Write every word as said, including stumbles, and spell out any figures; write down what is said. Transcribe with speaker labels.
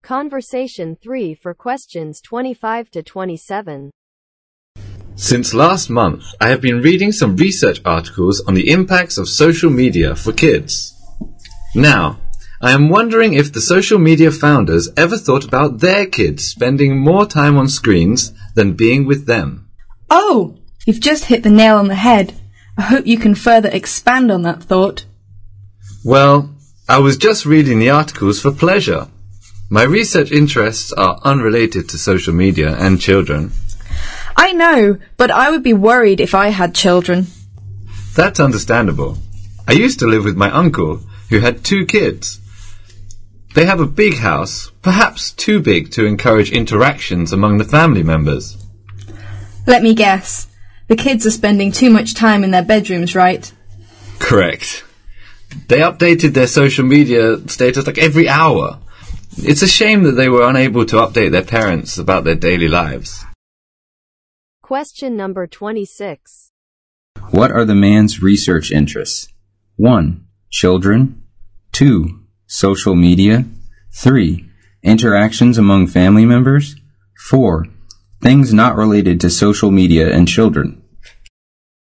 Speaker 1: Conversation three for questions twenty-five to twenty-seven.
Speaker 2: Since last month, I have been reading some research articles on the impacts of social media for kids. Now, I am wondering if the social media founders ever thought about their kids spending more time on screens than being with them.
Speaker 3: Oh, you've just hit the nail on the head. I hope you can further expand on that thought.
Speaker 2: Well, I was just reading the articles for pleasure. My research interests are unrelated to social media and children.
Speaker 3: I know, but I would be worried if I had children.
Speaker 2: That's understandable. I used to live with my uncle, who had two kids. They have a big house, perhaps too big to encourage interactions among the family members.
Speaker 3: Let me guess. The kids are spending too much time in their bedrooms, right?
Speaker 2: Correct. They updated their social media status like every hour. It's a shame that they were unable to update their parents about their daily lives.
Speaker 1: Question number twenty-six.
Speaker 4: What are the man's research interests? one. Children. two. Social media. three. Interactions among family members. four. Things not related to social media and children.